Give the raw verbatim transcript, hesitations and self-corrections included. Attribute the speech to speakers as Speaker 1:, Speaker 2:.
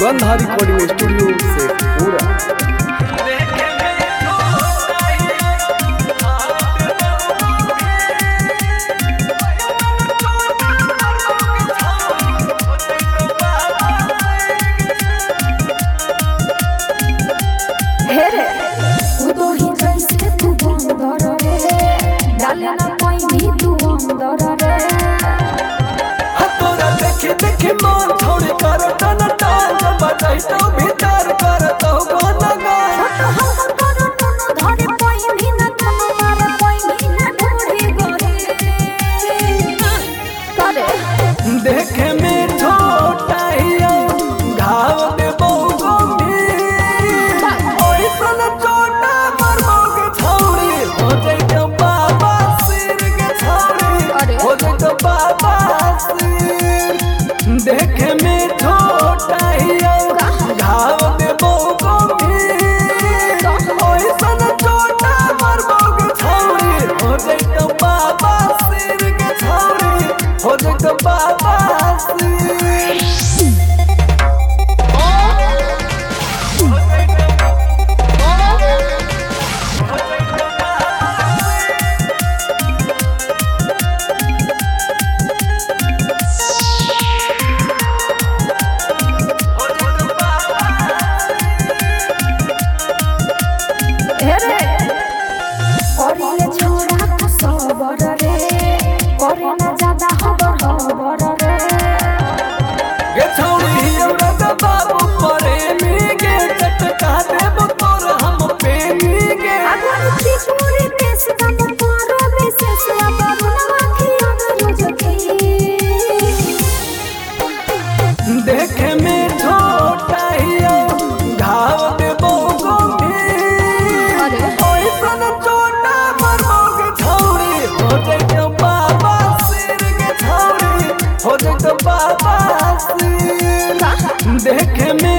Speaker 1: Sugandha recording studio से पूरा देखे मन थोड़ी कर टन टन बजाई तो भीतर कर तो गाना गाए
Speaker 2: हम करो टन धरे कोई भी न टन मारे कोई भी न ढूंढी गोरी करे
Speaker 1: देखे में छोटा हिया घाव दे बहु गंभीर ओई सन छोटा मरमोग छौरी हो जाए तो बाबा सिर के छौरी हो जाए तो बाबा सिर देखे में छोटा हिया घाव दे बहु गंभीर ओई सन छोटा मरमोग छौरी हो जाए तो बाबा सिर के छौरी हो जाए तो बाबा सिर देखे में छोटा हिया घाव दे बहु गंभीर ओई सन छोटा मरमोग छौरी हो जाए तो बाबा सिर के छौरी हो जाए तो बाबा सिर देखे में